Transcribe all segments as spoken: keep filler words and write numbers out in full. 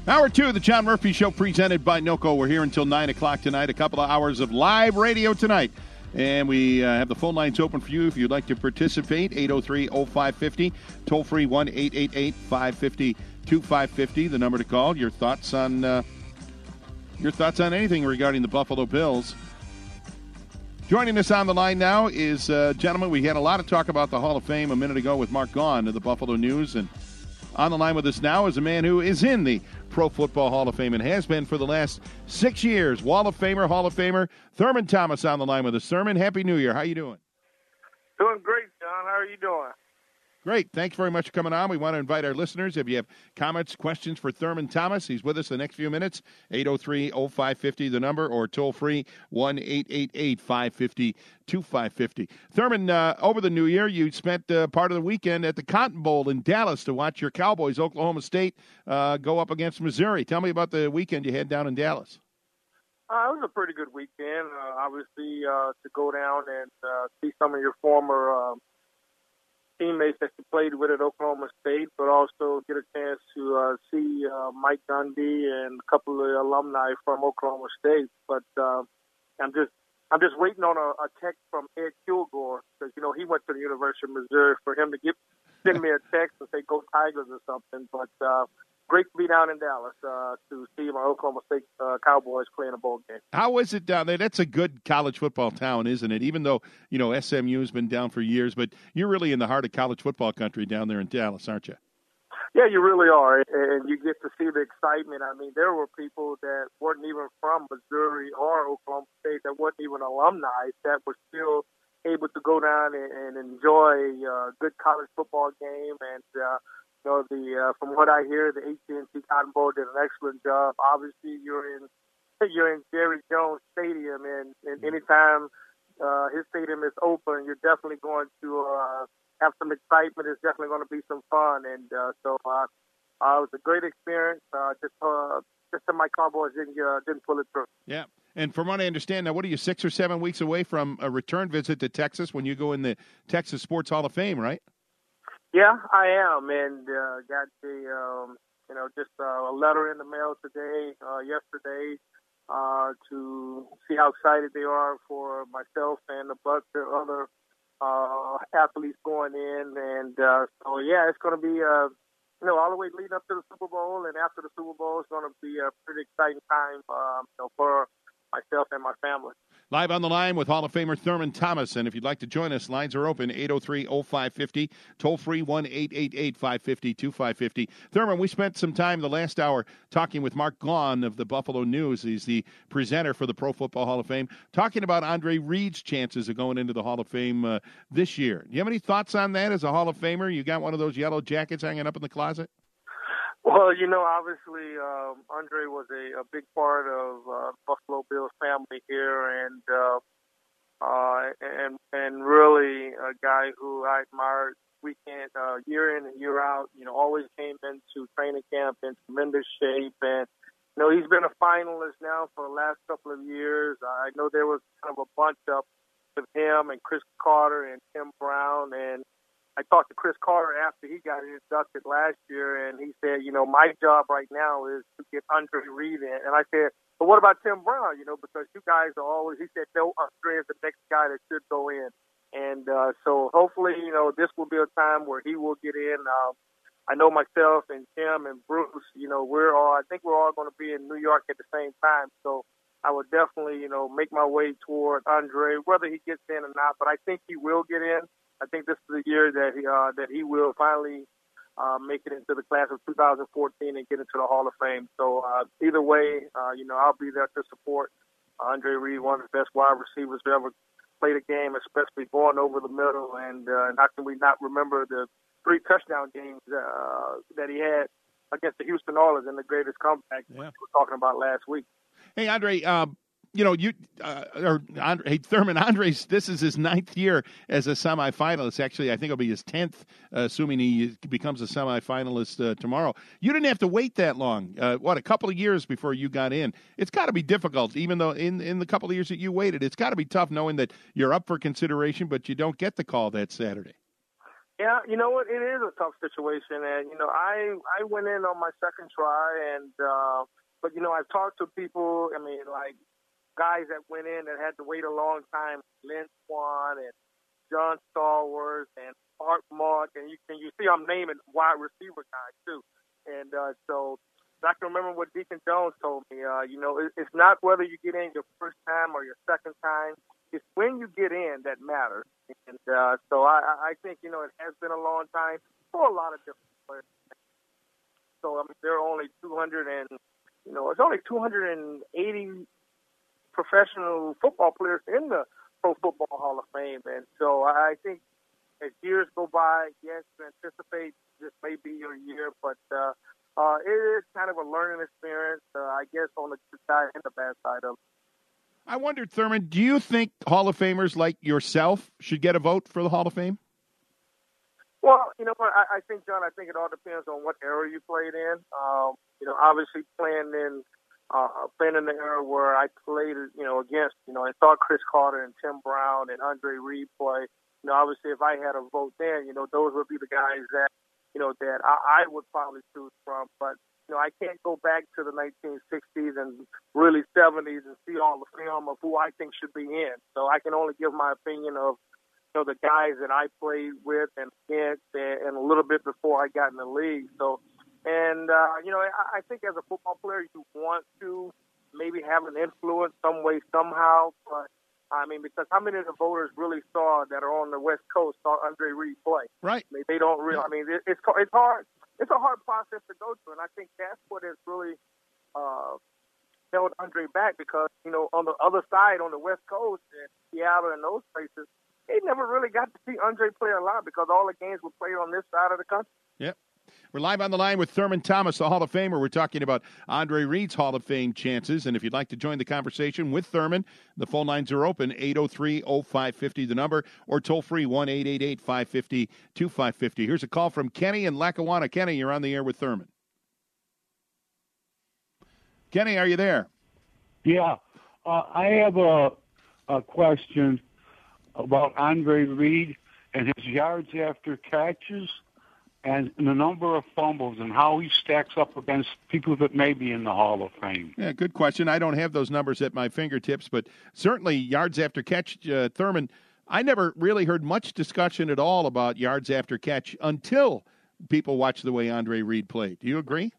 Hour two of the John Murphy Show presented by NOCO. We're here until nine o'clock tonight. A couple of hours of live radio tonight. And we uh, have the phone lines open for you if you'd like to participate. eight oh three oh five five oh. Toll free one eight eight eight, five five oh, two five five oh. The number to call. Your thoughts on uh, your thoughts on anything regarding the Buffalo Bills. Joining us on the line now is, uh, gentlemen, we had a lot of talk about the Hall of Fame a minute ago with Mark Gaughan of the Buffalo News. And on the line with us now is a man who is in the Pro Football Hall of Fame and has been for the last six years. Wall of Famer, Hall of Famer, Thurman Thomas on the line with us. Thurman, Happy New Year. How you doing? Doing great, John. How are you doing? Great. Thanks very much for coming on. We want to invite our listeners, if you have comments, questions for Thurman Thomas, he's with us the next few minutes. eight oh three oh five five oh, the number, or toll free one eight eight eight, five five oh, two five five oh. Thurman, uh, over the new year, you spent uh, part of the weekend at the Cotton Bowl in Dallas to watch your Cowboys, Oklahoma State, uh, go up against Missouri. Tell me about the weekend you had down in Dallas. Uh, it was a pretty good weekend. Uh, obviously, uh, to go down and uh, see some of your former uh, teammates that you played with at Oklahoma State, but also get a chance to uh, see uh, Mike Gundy and a couple of alumni from Oklahoma State. But uh, I'm just I'm just waiting on a, a text from Ed Kilgore because, you know, he went to the University of Missouri, for him to give, send me a text and say, go Tigers or something. But uh, great to be down in Dallas uh, to see my Oklahoma State uh, Cowboys playing a bowl game. How is it down there? That's a good college football town, isn't it? Even though, you know, S M U's been down for years, but you're really in the heart of college football country down there in Dallas, aren't you? Yeah, you really are, and you get to see the excitement. I mean, there were people that weren't even from Missouri or Oklahoma State, that weren't even alumni, that were still able to go down and, and enjoy a good college football game. And, uh, you know, the uh, from what I hear, the A T and T Cotton Bowl did an excellent job. Obviously, you're in you're in Jerry Jones Stadium, and, and anytime uh, his stadium is open, you're definitely going to uh, have some excitement. It's definitely going to be some fun, and uh, so uh, uh, it was a great experience. Uh, just, uh, just that my Cowboys didn't uh, didn't pull it through. Yeah, and from what I understand, now what are you six or seven weeks away from a return visit to Texas when you go in the Texas Sports Hall of Fame, right? Yeah, I am, and uh, got the um, you know just uh, a letter in the mail today, uh, yesterday, uh, to see how excited they are for myself and a bunch of other uh, athletes going in, and uh, so yeah, it's going to be uh, you know all the way leading up to the Super Bowl, and after the Super Bowl, it's going to be a pretty exciting time um, you know, for myself and my family. Live on the line with Hall of Famer Thurman Thomas. And if you'd like to join us, lines are open, eight oh three oh five five oh, toll free one eight eight eight, five five oh, two five five oh. Thurman, we spent some time the last hour talking with Mark Gaughan of the Buffalo News. He's the presenter for the Pro Football Hall of Fame, talking about Andre Reed's chances of going into the Hall of Fame uh, this year. Do you have any thoughts on that as a Hall of Famer? You got one of those yellow jackets hanging up in the closet? Well, you know, obviously, um, Andre was a, a big part of uh, Buffalo Bills family here, and uh, uh, and and really a guy who I admired weekend, uh, year in and year out. You know, always came into training camp in tremendous shape, and you know, he's been a finalist now for the last couple of years. I know there was kind of a bunch up with him and Chris Carter and Tim Brown, and I talked to Chris Carter after he got inducted last year, and he said, you know, my job right now is to get Andre Reed in. And I said, but what about Tim Brown? You know, because you guys are always, he said, no, Andre is the next guy that should go in. And uh, so hopefully, you know, this will be a time where he will get in. Um, I know myself and Tim and Bruce, you know, we're all, I think we're all going to be in New York at the same time. So I would definitely, you know, make my way toward Andre, whether he gets in or not. But I think he will get in. I think this is the year that he uh, that he will finally uh, make it into the class of two thousand fourteen and get into the Hall of Fame. So uh, either way, uh, you know, I'll be there to support Andre Reed, one of the best wide receivers to ever play the game, especially going over the middle. And uh, how can we not remember the three touchdown games uh, that he had against the Houston Oilers in the greatest comeback yeah. we were talking about last week? Hey, Andre, um, you know, you uh, or Andre, hey, Thurman, Andre's, this is his ninth year as a semifinalist. Actually, I think it'll be his tenth, uh, assuming he becomes a semifinalist uh, tomorrow. You didn't have to wait that long. Uh, what, a couple of years before you got in. It's got to be difficult, even though in, in the couple of years that you waited, it's got to be tough knowing that you're up for consideration, but you don't get the call that Saturday. Yeah, you know what? It is a tough situation, and you know, I I went in on my second try, and uh, but you know, I've talked to people. I mean, like guys that went in that had to wait a long time, Lynn Swan and John Stallworth and Art Mark, and you can you see I'm naming wide receiver guys too, and uh, so I can remember what Deacon Jones told me. Uh, you know, it, it's not whether you get in your first time or your second time. It's when you get in that matters. And uh, so I, I think, you know, it has been a long time for a lot of different players. So, I mean, there are only two hundred and, you know, it's only two hundred eighty professional football players in the Pro Football Hall of Fame. And so I think as years go by, yes, you anticipate this may be your year, but uh, uh, it is kind of a learning experience, uh, I guess, on the good side and the bad side of it. I wondered, Thurman, do you think Hall of Famers like yourself should get a vote for the Hall of Fame? Well, you know what, I, I think, John, I think it all depends on what era you played in. Um, you know, obviously playing in uh, playing in the era where I played, you know, against, you know, I saw Chris Carter and Tim Brown and Andre Reed play. You know, obviously if I had a vote then, you know, those would be the guys that, you know, that I, I would probably choose from. But you know, I can't go back to the nineteen sixties and really seventies and see all the film of who I think should be in. So I can only give my opinion of, you know, the guys that I played with and against and, and a little bit before I got in the league. So, and, uh, you know, I, I think as a football player, you want to maybe have an influence some way, somehow. But, I mean, because how many of the voters really saw that are on the West Coast saw Andre Reed play? Right. I mean, they don't really, I mean, it, it's, it's hard. It's a hard process to go through, and I think that's what has really uh, held Andre back because, you know, on the other side, on the West Coast, in Seattle and those places, they never really got to see Andre play a lot because all the games were played on this side of the country. Yep. We're live on the line with Thurman Thomas, the Hall of Famer. We're talking about Andre Reed's Hall of Fame chances. And if you'd like to join the conversation with Thurman, the phone lines are open, eight oh three oh five five oh, the number, or toll free, one eight eight eight, five five zero, two five five zero. Here's a call from Kenny in Lackawanna. Kenny, you're on the air with Thurman. Kenny, are you there? Yeah. Uh, I have a, a question about Andre Reed and his yards after catches and the number of fumbles and how he stacks up against people that may be in the Hall of Fame. Yeah, good question. I don't have those numbers at my fingertips, but certainly yards after catch, uh, Thurman, I never really heard much discussion at all about yards after catch until people watched the way Andre Reed played. Do you agree?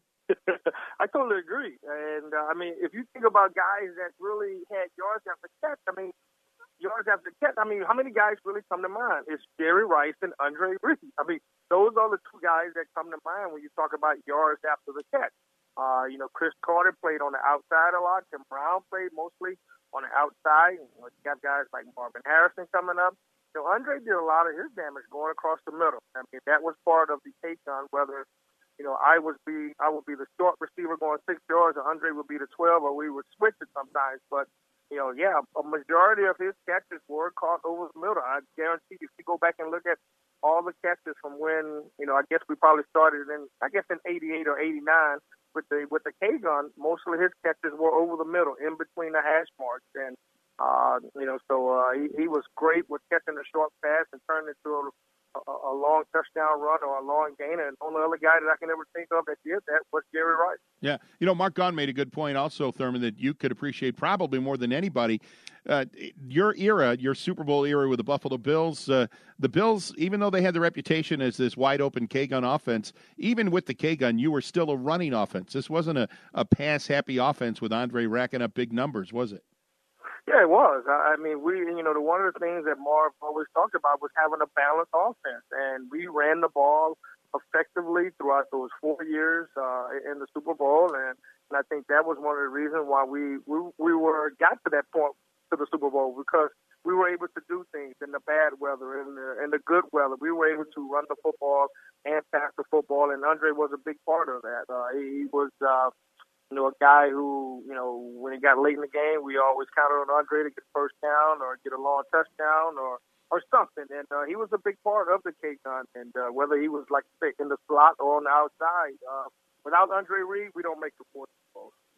I totally agree. And, uh, I mean, if you think about guys that really had yards after catch, I mean, yards after catch, I mean, how many guys really come to mind? It's Jerry Rice and Andre Reed. I mean, those are the two guys that come to mind when you talk about yards after the catch. Uh, you know, Chris Carter played on the outside a lot. Tim Brown played mostly on the outside. You know, you got guys like Marvin Harrison coming up. So Andre did a lot of his damage going across the middle. I mean, that was part of the take-on, whether, you know, I would be I would be the short receiver going six yards, or Andre would be the twelve, or we would switch it sometimes. But you know, yeah, a majority of his catches were caught over the middle. I guarantee you, if you go back and look at all the catches from when, you know, I guess we probably started in, I guess in eighty-eight or eighty-nine with the with the K-gun, most of his catches were over the middle, in between the hash marks. And, uh, you know, so uh, he, he was great with catching a short pass and turning it to a, a, a long touchdown run or a long gain. And the only other guy that I can ever think of that did that was Jerry Rice. Yeah. You know, Mark Gunn made a good point also, Thurman, that you could appreciate probably more than anybody. Uh, your era, your Super Bowl era with the Buffalo Bills, uh, the Bills, even though they had the reputation as this wide-open K-gun offense, even with the K-gun, you were still a running offense. This wasn't a, a pass-happy offense with Andre racking up big numbers, was it? Yeah, it was. I mean, we, you know, the, one of the things that Marv always talked about was having a balanced offense, and we ran the ball effectively throughout those four years uh, in the Super Bowl, and, and I think that was one of the reasons why we, we we were got to that point to the Super Bowl, because we were able to do things in the bad weather, in the in the good weather. We were able to run the football and pass the football, and Andre was a big part of that. Uh, he was. Uh, You know, a guy who, you know, when it got late in the game, we always counted on Andre to get a first down or get a long touchdown or, or something. And uh, he was a big part of the K-gun. And uh, whether he was, like, in the slot or on the outside, uh, without Andre Reed, we don't make the fourth Bowl.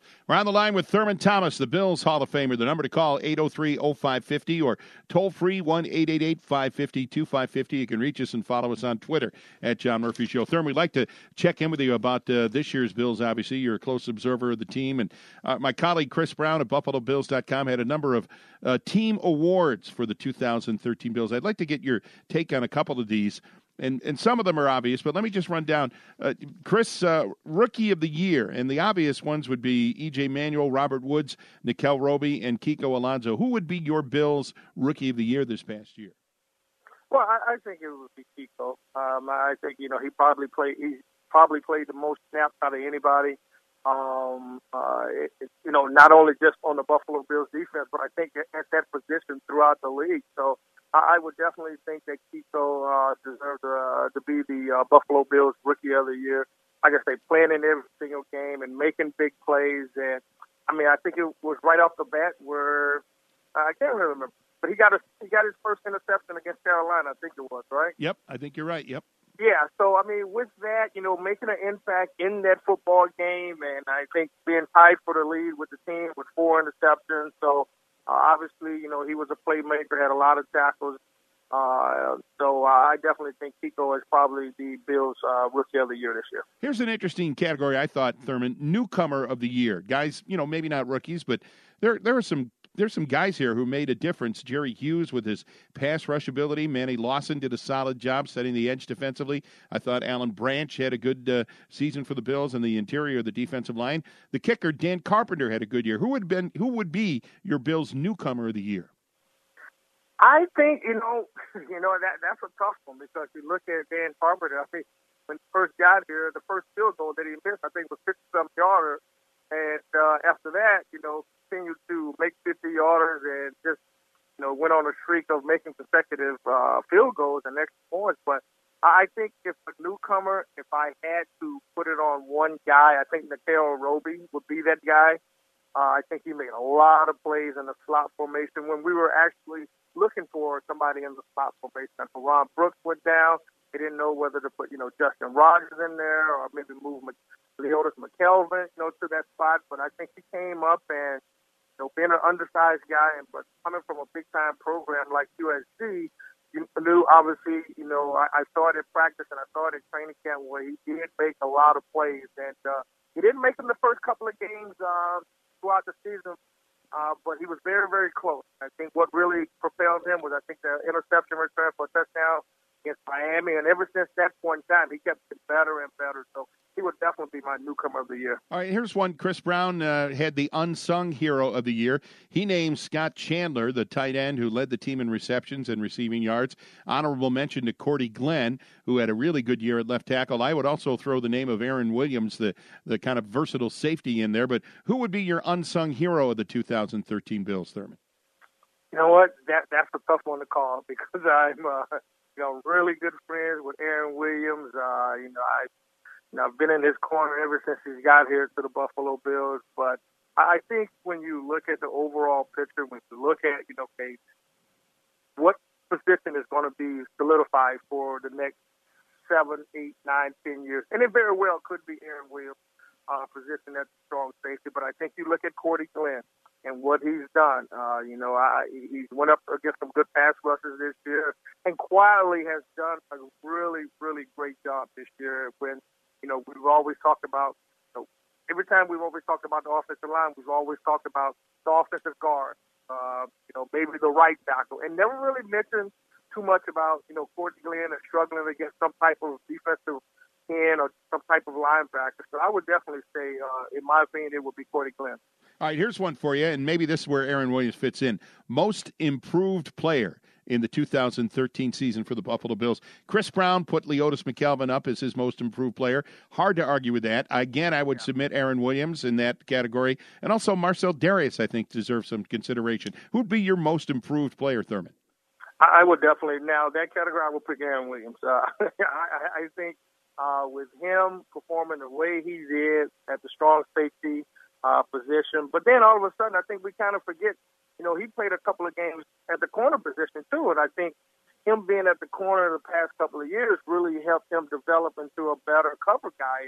We're on the line with Thurman Thomas, the Bills Hall of Famer. The number to call, eight oh three oh five five oh, or toll-free, one eight eight eight, five five zero, two five five zero. You can reach us and follow us on Twitter at John Murphy Show. Thurman, we'd like to check in with you about uh, this year's Bills, obviously. You're a close observer of the team. And uh, my colleague Chris Brown at Buffalo Bills dot com had a number of uh, team awards for the two thousand thirteen Bills. I'd like to get your take on a couple of these. And and some of them are obvious, but let me just run down. Uh, Chris, uh, Rookie of the Year, and the obvious ones would be E J Manuel, Robert Woods, Nikel Roby, and Kiko Alonso. Who would be your Bills Rookie of the Year this past year? Well, I, I think it would be Kiko. Um, I think, you know, he probably played he probably played the most snaps out of anybody. Um, uh, it, it, you know, not only just on the Buffalo Bills defense, but I think at, at that position throughout the league. So I would definitely think that Kiko uh, deserves uh, to be the uh, Buffalo Bills Rookie of the Year. Like I say, playing in every single game and making big plays. And I mean, I think it was right off the bat where uh, I can't really remember, but he got a, he got his first interception against Carolina. I think it was, right? Yep, I think you're right. Yep. Yeah. So I mean, with that, you know, making an impact in that football game, and I think being tied for the lead with the team with four interceptions. So. Uh, obviously, you know, he was a playmaker, had a lot of tackles. Uh, so uh, I definitely think Kiko is probably the Bills' uh, Rookie of the Year this year. Here's an interesting category, I thought, Thurman. Newcomer of the Year. Guys, you know, maybe not rookies, but there there are some there's some guys here who made a difference. Jerry Hughes with his pass rush ability. Manny Lawson did a solid job setting the edge defensively. I thought Alan Branch had a good uh, season for the Bills in the interior of the defensive line. The kicker, Dan Carpenter, had a good year. Who would been who would be your Bills' Newcomer of the Year? I think, you know, you know that that's a tough one because you look at Dan Carpenter. I think when he first got here, the first field goal that he missed, I think, was fifty-seven yarder. And uh, after that, you know, continued to make fifty-yarders and just, you know, went on a streak of making consecutive uh, field goals and extra points. But I think if a newcomer, if I had to put it on one guy, I think Nikel Roby would be that guy. Uh, I think he made a lot of plays in the slot formation when we were actually looking for somebody in the slot formation. After Ron Brooks went down, they didn't know whether to put, you know, Justin Rogers in there or maybe move Leotis McKelvin, you know, to that spot. But I think he came up and, you know, being an undersized guy, and but coming from a big-time program like U S C, you knew, obviously, you know, I, I started practice and I started training camp where he did make a lot of plays. And uh, he didn't make them the first couple of games uh, throughout the season, uh, but he was very, very close. I think what really propelled him was, I think, the interception return for a touchdown against Miami. And ever since that point in time, he kept getting better and better. So he would definitely be my newcomer of the year. All right, here's one. Chris Brown uh, had the unsung hero of the year. He named Scott Chandler, the tight end who led the team in receptions and receiving yards. Honorable mention to Cordy Glenn, who had a really good year at left tackle. I would also throw the name of Aaron Williams, the, the kind of versatile safety in there. But who would be your unsung hero of the two thousand thirteen Bills, Thurman? You know what? That That's a tough one to call because I'm, uh, you know, really good friends with Aaron Williams. Uh, you know, I You know, I've been in his corner ever since he's got here to the Buffalo Bills. But I think when you look at the overall picture, when you look at, you know, okay, what position is going to be solidified for the next seven, eight, nine, ten years, and it very well could be Aaron Williams' uh, position at strong safety. But I think you look at Cordy Glenn and what he's done. Uh, you know, I, he's went up against some good pass rushes this year, and quietly has done a really, really great job this year. When You know, we've always talked about, you know, every time we've always talked about the offensive line, we've always talked about the offensive guard, uh, you know, maybe the right tackle, and never really mentioned too much about, you know, Cordy Glenn and struggling against some type of defensive end or some type of linebacker. So I would definitely say, uh, in my opinion, it would be Cordy Glenn. All right, here's one for you, and maybe this is where Aaron Williams fits in. Most improved player in the two thousand thirteen season for the Buffalo Bills. Chris Brown put Leotis McKelvin up as his most improved player. Hard to argue with that. Again, I would yeah. submit Aaron Williams in that category. And also Marcel Darius, I think, deserves some consideration. Who would be your most improved player, Thurman? I would definitely. Now, that category, I would pick Aaron Williams. Uh, I, I think uh, with him performing the way he did at the strong safety uh, position, but then all of a sudden, I think we kind of forget, you know, he played a couple of games at the corner position, too. And I think him being at the corner the past couple of years really helped him develop into a better cover guy.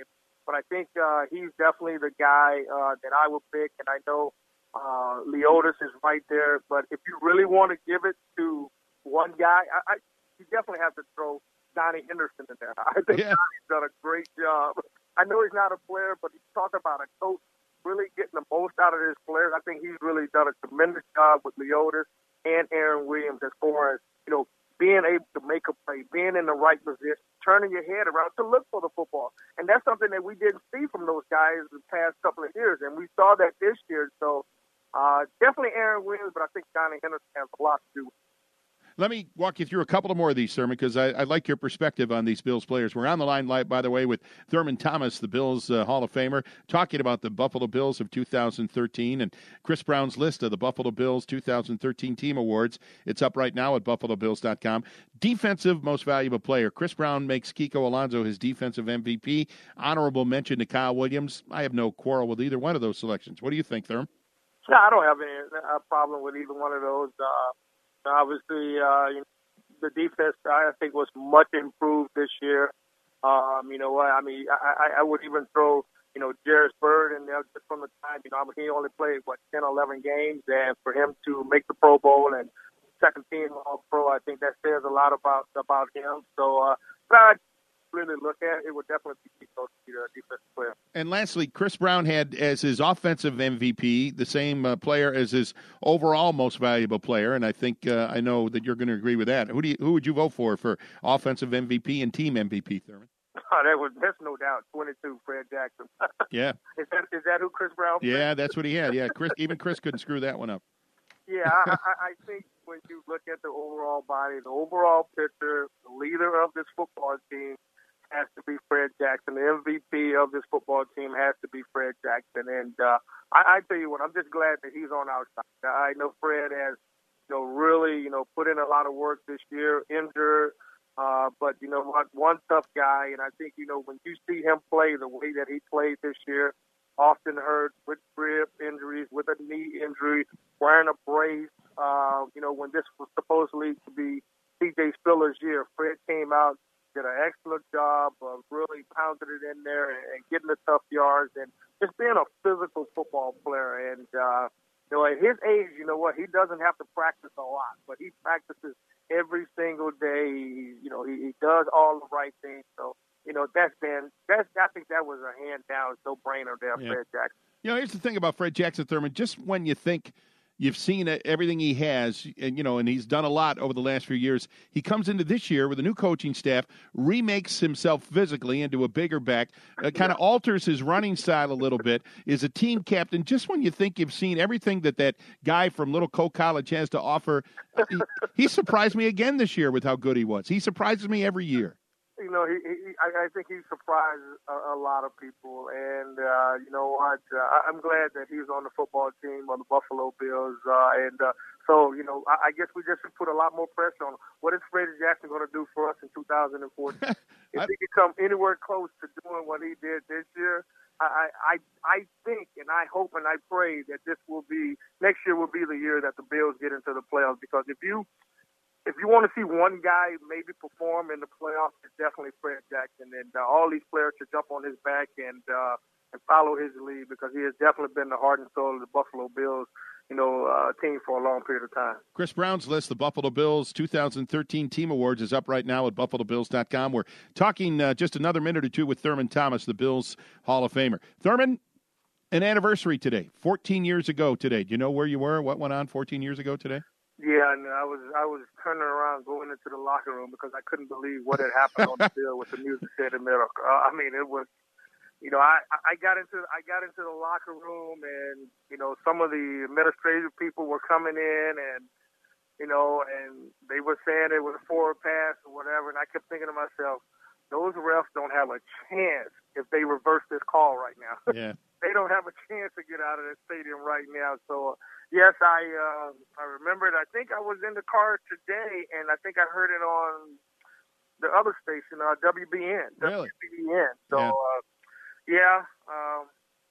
but I think uh, he's definitely the guy uh, that I would pick, and I know uh, Leotis is right there. But if you really want to give it to one guy, I, I you definitely have to throw Donnie Henderson in there. I think yeah. Donnie's done a great job. I know he's not a player, but he's talking about a coach really getting the most out of his players. I think he's really done a tremendous job with Leotis and Aaron Williams as far as, you know, being able to make a play, being in the right position, turning your head around to look for the football. And that's something that we didn't see from those guys the past couple of years, and we saw that this year. So uh, definitely Aaron Williams, but I think Donnie Henderson has a lot to do with it. Let me walk you through a couple of more of these, Thurman, because I, I like your perspective on these Bills players. We're on the line, by the way, with Thurman Thomas, the Bills uh, Hall of Famer, talking about the Buffalo Bills of two thousand thirteen and Chris Brown's list of the Buffalo Bills two thousand thirteen Team Awards. It's up right now at buffalo bills dot com. Defensive Most Valuable Player. Chris Brown makes Kiko Alonso his defensive M V P. Honorable mention to Kyle Williams. I have no quarrel with either one of those selections. What do you think, Thurman? No, I don't have any uh, problem with either one of those. Uh, Obviously, uh, you know, the defense, I think, was much improved this year. Um, you know what? I mean, I, I would even throw, you know, Jairus Byrd in there just from the time, you know, I mean, he only played, what, ten, eleven games, and for him to make the Pro Bowl and second team All-Pro, I think that says a lot about about him. So, uh, but I really look at it, would definitely be the defensive player. And lastly, Chris Brown had as his offensive M V P the same uh, player as his overall most valuable player, and I think uh, I know that you're going to agree with that. Who do you, who would you vote for for offensive M V P and team M V P, Thurman? Oh, that was that's no doubt twenty-two, Fred Jackson. Yeah. Is that is that who Chris Brown? Played? Yeah, that's what he had. Yeah, Chris. Even Chris couldn't screw that one up. Yeah, I, I think when you look at the overall body, the overall picture, the leader of this football team has to be Fred Jackson. The M V P of this football team has to be Fred Jackson. And uh, I, I tell you what, I'm just glad that he's on our side. I know Fred has, you know, really, you know, put in a lot of work this year, injured. Uh, but, you know, what, one tough guy. And I think, you know, when you see him play the way that he played this year, often hurt with rib injuries, with a knee injury, wearing a brace, uh, you know, when this was supposedly to be C J Spiller's year, Fred came out, did an excellent job of really pounding it in there and, and getting the tough yards and just being a physical football player. And, uh, you know, at his age, you know what, he doesn't have to practice a lot, but he practices every single day. He, you know, he, he does all the right things. So, you know, that's been, that's, I think that was a hand down, no-brainer there, yeah. Fred Jackson. You know, here's the thing about Fred Jackson, Thurman. Just when you think you've seen everything he has, and you know, and he's done a lot over the last few years. He comes into this year with a new coaching staff, remakes himself physically into a bigger back, uh, kind of alters his running style a little bit, is a team captain. Just when you think you've seen everything that that guy from Little Coe College has to offer, he, he surprised me again this year with how good he was. He surprises me every year. You know, he, he, I, I think he surprised a, a lot of people, and uh, you know what? Uh, I'm glad that he's on the football team on the Buffalo Bills, uh, and uh, so you know, I, I guess we just put a lot more pressure on him. What is Freddie Jackson going to do for us in two thousand fourteen? If he could come anywhere close to doing what he did this year, I, I, I think, and I hope, and I pray that this will be next year will be the year that the Bills get into the playoffs. Because if you If you want to see one guy maybe perform in the playoffs, it's definitely Fred Jackson. And uh, all these players should jump on his back and uh, and follow his lead, because he has definitely been the heart and soul of the Buffalo Bills, you know, uh, team for a long period of time. Chris Brown's list, the Buffalo Bills two thousand thirteen Team Awards, is up right now at buffalo bills dot com. We're talking uh, just another minute or two with Thurman Thomas, the Bills Hall of Famer. Thurman, an anniversary today, fourteen years ago today. Do you know where you were? What went on fourteen years ago today? Yeah, and I was I was turning around going into the locker room because I couldn't believe what had happened on the field with the music set in the middle. Uh, I mean, it was, you know, I, I got into I got into the locker room, and you know, some of the administrative people were coming in, and you know, and they were saying it was a forward pass or whatever, and I kept thinking to myself, those refs don't have a chance if they reverse this call right now. Yeah. They don't have a chance to get out of the stadium right now. So, yes, I uh, I remembered. I think I was in the car today, and I think I heard it on the other station, uh, W B N. Really? W B N. So, yeah, uh, yeah um,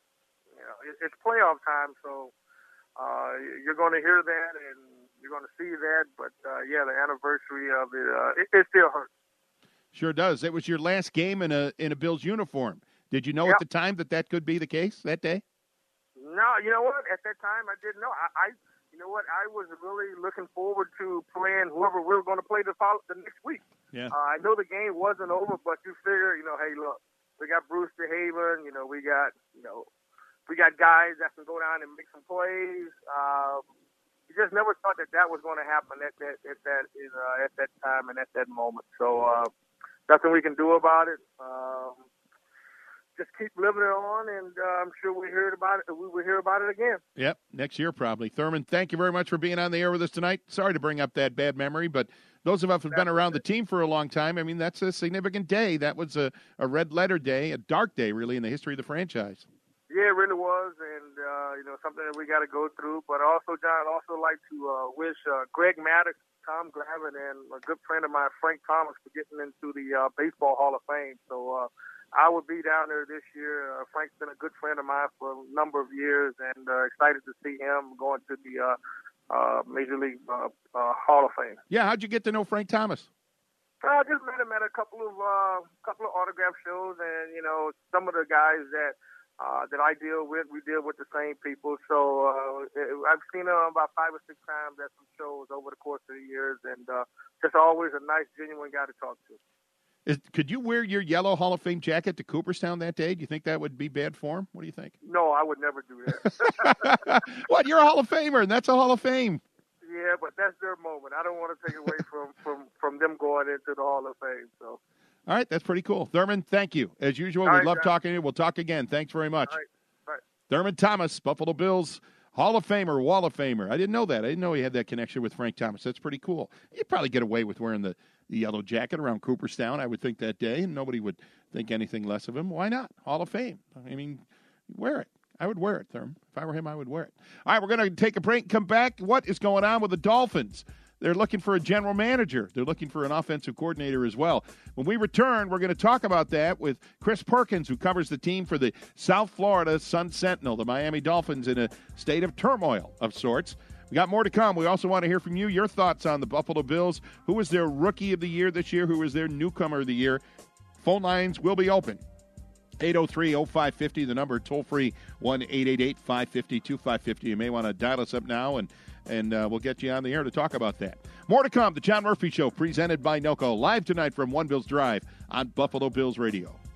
you know, it, it's playoff time, so uh, you're going to hear that and you're going to see that. But, uh, yeah, the anniversary of it, uh, it, it still hurts. Sure does. It was your last game in a in a Bills uniform. Did you know Yep. at the time that that could be the case that day? No, you know what? At that time, I didn't know. I, I you know what? I was really looking forward to playing whoever we were going to play the, follow, the next week. Yeah. Uh, I know the game wasn't over, but you figure, you know, hey, look, we got Bruce DeHaven. You know, we got, you know, we got guys that can go down and make some plays. Um, you just never thought that that was going to happen at that at that uh, at that time and at that moment. So uh, nothing we can do about it. Um, just keep living it on, and uh, I'm sure we hear about it. We will hear about it again. Yep, next year probably. Thurman, thank you very much for being on the air with us tonight. Sorry to bring up that bad memory, but those of us who've been around the team for a long time, I mean, that's a significant day. That was a, a red letter day, a dark day, really, in the history of the franchise. Yeah, it really was, and uh, you know, something that we got to go through. But also, John, I'd also like to uh, wish uh, Greg Maddox, Tom Glavine, and a good friend of mine, Frank Thomas, for getting into the uh, Baseball Hall of Fame. So uh, I will be down there this year. Uh, Frank's been a good friend of mine for a number of years, and uh, excited to see him going to the uh, uh, Major League uh, uh, Hall of Fame. Yeah, how'd you get to know Frank Thomas? I uh, just met him at a couple of uh, couple of autograph shows, and you know, some of the guys that. Uh, that I deal with, we deal with the same people. So uh, I've seen him about five or six times at some shows over the course of the years, and uh, just always a nice, genuine guy to talk to. Is, could you wear your yellow Hall of Fame jacket to Cooperstown that day? Do you think that would be bad form? What do you think? No, I would never do that. What? You're a Hall of Famer, and that's a Hall of Fame. Yeah, but that's their moment. I don't want to take away from, from, from them going into the Hall of Fame. So. All right, that's pretty cool. Thurman, thank you. As usual, we right, love John. talking to you. We'll talk again. Thanks very much. All right. All right. Thurman Thomas, Buffalo Bills Hall of Famer, Wall of Famer. I didn't know that. I didn't know he had that connection with Frank Thomas. That's pretty cool. You'd probably get away with wearing the, the yellow jacket around Cooperstown, I would think, that day, and nobody would think anything less of him. Why not? Hall of Fame. I mean, wear it. I would wear it, Thurman. If I were him, I would wear it. All right, we're going to take a break and come back. What is going on with the Dolphins? They're looking for a general manager. They're looking for an offensive coordinator as well. When we return, we're going to talk about that with Chris Perkins, who covers the team for the South Florida Sun Sentinel, the Miami Dolphins, in a state of turmoil of sorts. We got more to come. We also want to hear from you, your thoughts on the Buffalo Bills. Who was their rookie of the year this year? Who was their newcomer of the year? Phone lines will be open. eight oh three oh five fifty, the number, toll-free, one eight eight eight five five zero two five five zero. You may want to dial us up now, and and uh, we'll get you on the air to talk about that. More to come. The John Murphy Show, presented by NOCO, live tonight from One Bills Drive on Buffalo Bills Radio.